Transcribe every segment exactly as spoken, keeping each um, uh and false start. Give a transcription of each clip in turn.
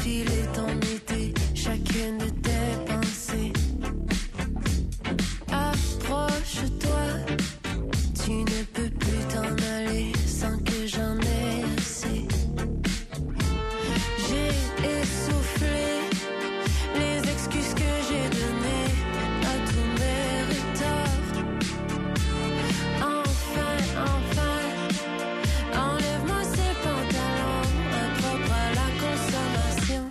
filer ton été, chacune de tes pensées. Approche-toi, tu ne peux plus t'en aller sans que j'en ai assez. J'ai essoufflé les excuses que j'ai données à tous mes retards. Enfin, enfin, enlève-moi ces pantalons impropres à la consommation.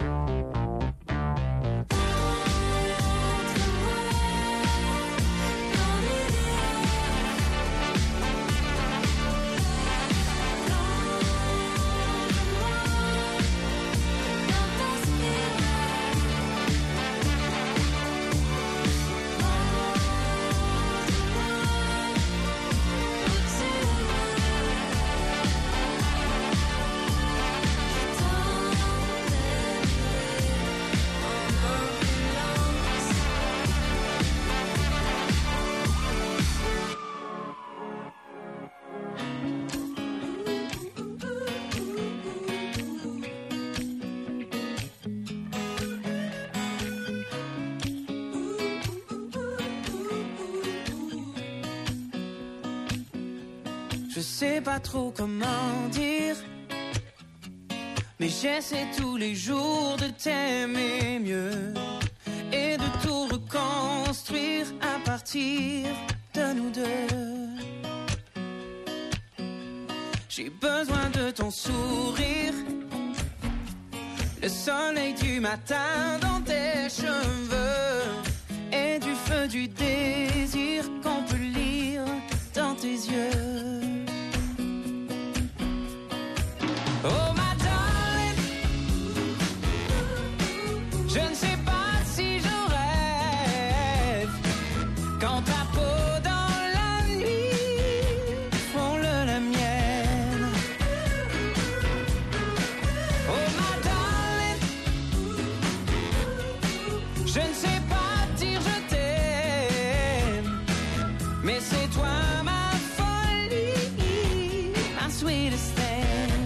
Je sais pas trop comment dire, mais j'essaie tous les jours de t'aimer mieux et de tout reconstruire à partir de nous deux. J'ai besoin de ton sourire, le soleil du matin dans tes cheveux et du feu du désir qu'on peut lire dans tes yeux. Oh my darling, je ne sais pas si je rêve quand ta peau dans la nuit frôle la mienne. Oh my darling, je ne sais pas dire je t'aime, mais c'est toi ma folie, ma sweetest thing.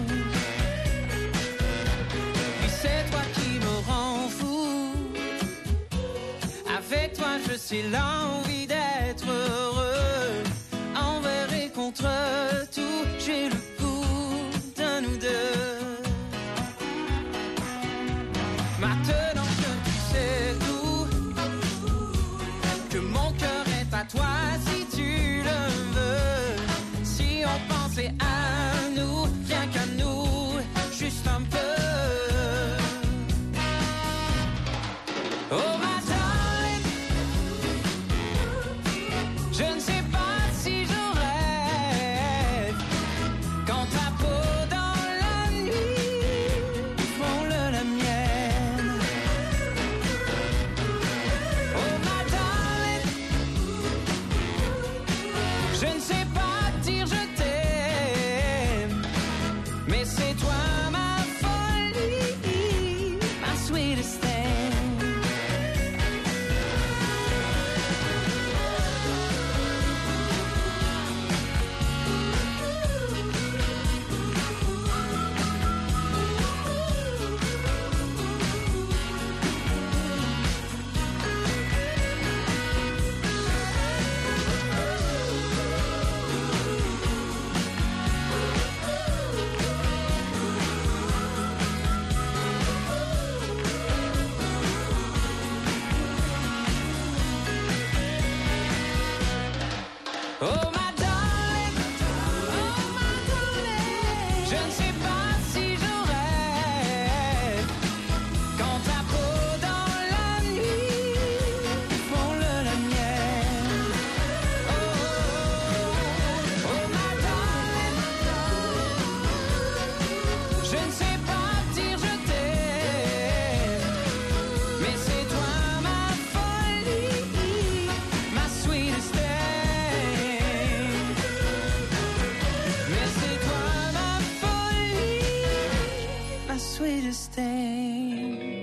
Avec toi je sais l'envie d'être heureux. Envers et contre tout, j'ai le goût de nous deux. Maintenant que tu sais tout, que mon cœur est à toi si tu le veux. Si on pensait à nous, rien qu'à nous, juste un peu. Oh my darling, je ne sais pas si je rêve quand ta peau dans la nuit frôle la mienne. Oh my darling, je ne sais pas dire je t'aime, mais c'est toi ma folie, ma sweetest thing. Oh my darling, oh my darling, je ne sais pas si je rêve quand ta peau dans la nuit frôle la mienne. Oh, oh, oh my darling, je ne sais pas dire je t'aime, mais c'est toi ma folie, ma sweetest thing. Sweetest thing.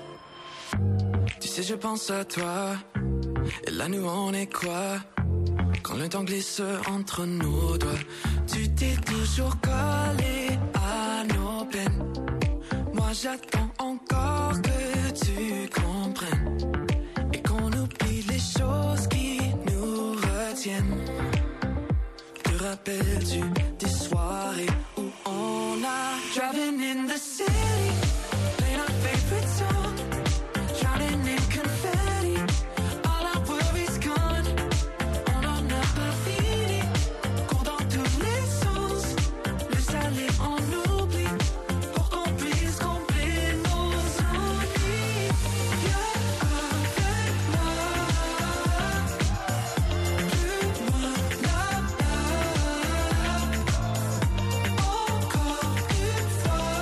Tu sais je pense à toi, et là nous on est quoi? Quand le temps glisse entre nos doigts, tu t'es toujours collé à nos peines. Moi j'attends encore que tu comprennes et qu'on oublie les choses qui nous retiennent. Te rappelles-tu des soirées où on a driving in the city, playing our favorite song, drowning in confetti, all our worries gone. On en a pas fini, court dans tous les sens, laisse aller en oubli pour qu'on puisse combler nos envies. Viens avec moi, plus loin là-bas, encore une fois.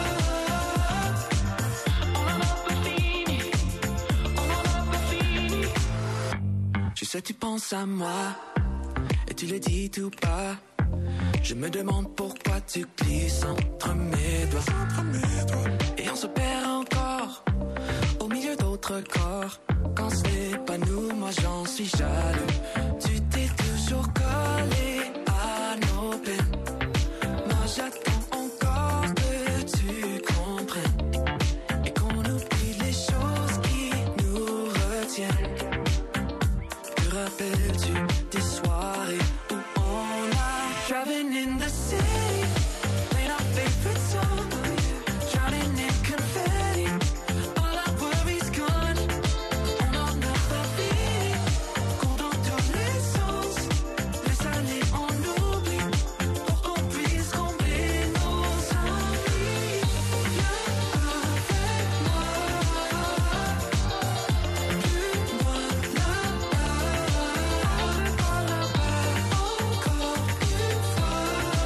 On en a pas fini, on en a pas fini. Tu sais, tu penses à moi et tu le dis tout bas. Je me demande pourquoi tu glisses entre mes doigts. Et on se perd encore au milieu d'autres corps. Quand ce n'est pas nous, moi j'en suis jaloux. Tu t'es toujours collé à nos peines. Moi j'attends encore que tu comprennes et qu'on oublie les choses qui nous retiennent. Te rappelles-tu des soirées où on a driving in the city, playing our favorite song, drowning in confetti, all our worries gone. On en a pas fini, court dans tous les sens, laisse aller en oubli pour qu'on puisse combler nos envies. Viens avec moi, plus loin là-bas, encore une fois.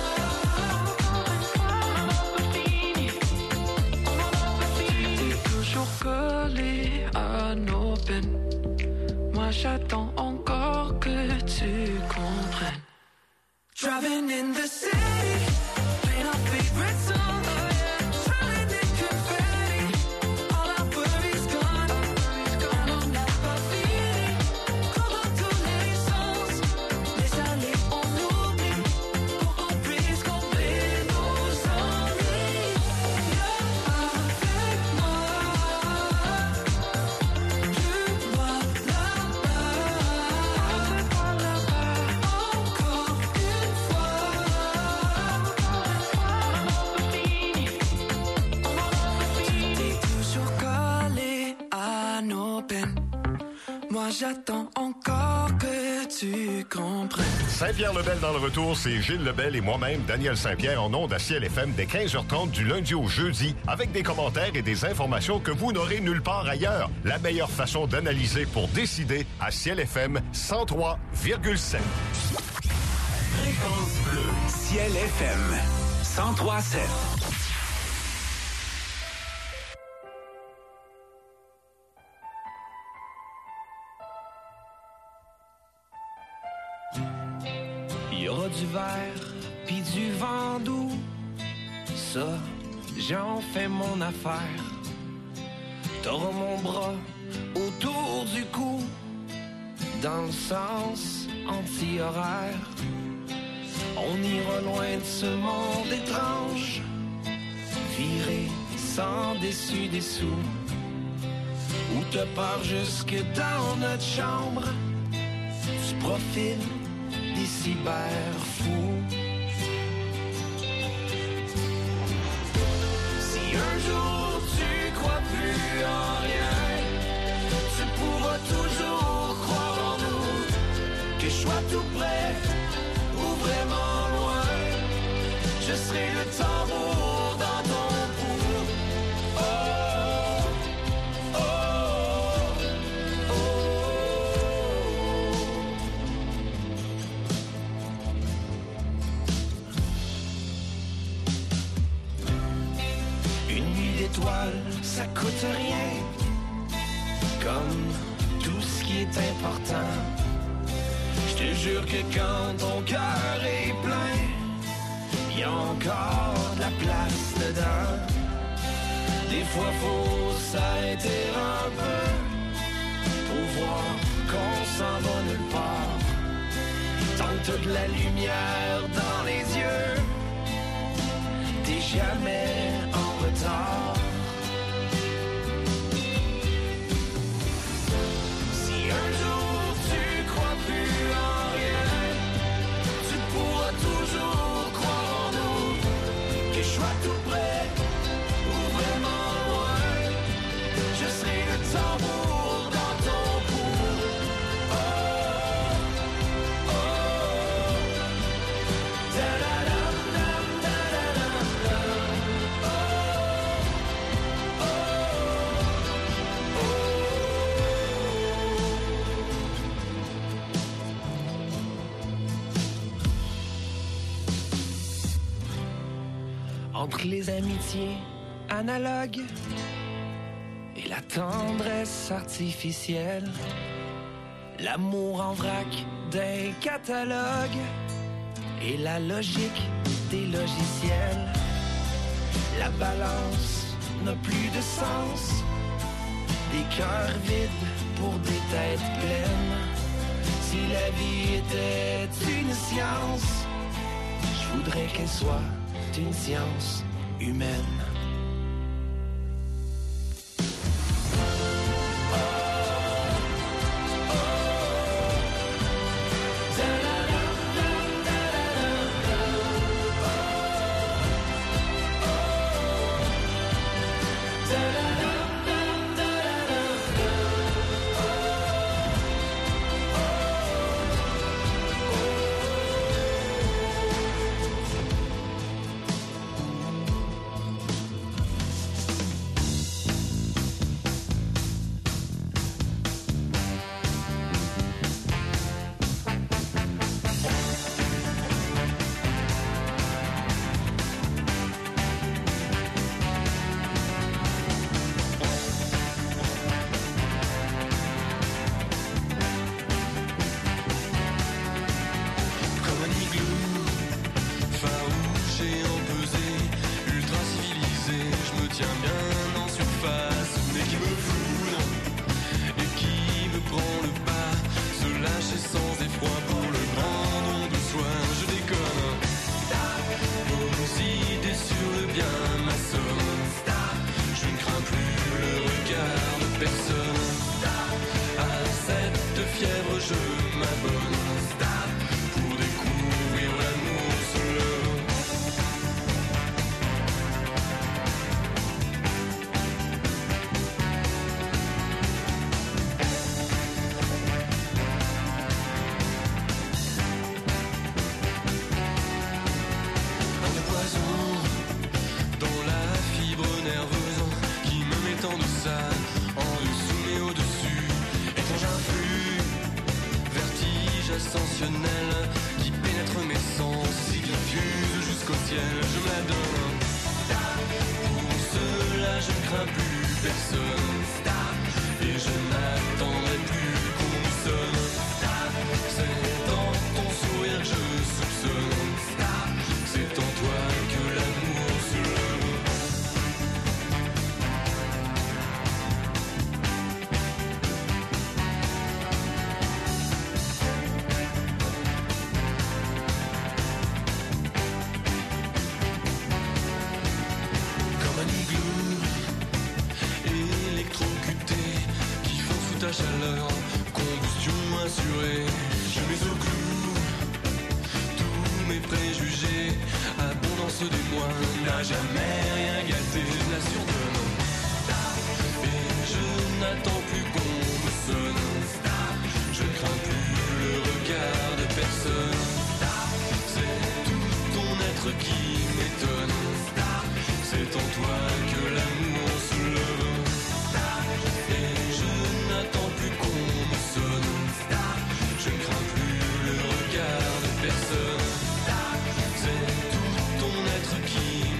T'es toujours collé à nos peines. Moi j'attends encore que tu comprennes. Driving in the city, playing our favorite song, drowning in confetti, all our worries gone. On en a pas fini, court dans tous les sens, laisse aller en oubli pour qu'on puisse combler nos envies. Viens avec moi, plus loin là-bas, encore une fois. Tu t'es toujours collé à nos peines. Moi j'attends encore que tu comprennes. Saint-Pierre-Lebel dans le retour, c'est Gilles Lebel et moi-même, Daniel Saint-Pierre, en ondes à Ciel F M dès quinze heures trente du lundi au jeudi, avec des commentaires et des informations que vous n'aurez nulle part ailleurs. La meilleure façon d'analyser pour décider à Ciel F M cent trois virgule sept. Fréquence bleue, Ciel F M cent trois virgule sept. Il y aura du verre pis du vent doux. Ça, j'en fais mon affaire. T'auras mon bras autour du cou, dans le sens anti-horaire. On ira loin de ce monde étrange, virer sans déçu dessous, où te pars jusque dans notre chambre, du profil des cyberfous. Si un jour tu crois plus en rien, tu pourras toujours croire en nous, que je sois tout près ou vraiment loin, je serai le tambour dans ton cou. Oh, oh, oh. Une nuit d'étoiles, ça coûte rien, comme tout ce qui est important. Je te jure que quand ton cœur est plein, y a encore de la place dedans. Des fois faut s'arrêter un peu pour voir qu'on s'en va nulle part. Tant t'as de la lumière dans les yeux, t'es jamais en retard. Si un jour tu crois plus en rien, tu pourras toujours croire en nous, que je sois tout près ou vraiment loin, je serai le tambour dans ton cou. Oh, oh, da-da-dam, dam, da-da-dam, dam. Oh, oh, oh. Entre les amitiés analogues et la tendresse artificielle, l'amour en vrac d'un catalogue et la logique des logiciels, la balance n'a plus de sens, des cœurs vides pour des têtes pleines. Si la vie était une science, je voudrais qu'elle soit une science humaine. Qui pénètre mes sens et qui fuse jusqu'au ciel, je me la donne. Pour cela je ne crains plus personne, et je n'attendrai plus qu'on me sonne. C'est dans ton sourire que je soupçonne, c'est en toi que l'amour se lève. Chaleur, combustion assurée, je mets au clou tous mes préjugés, abondance des mois n'a jamais rien gâté, je la surdonne, et je n'attends plus qu'on me sonne, je ne crains plus le regard de personne, c'est tout ton être qui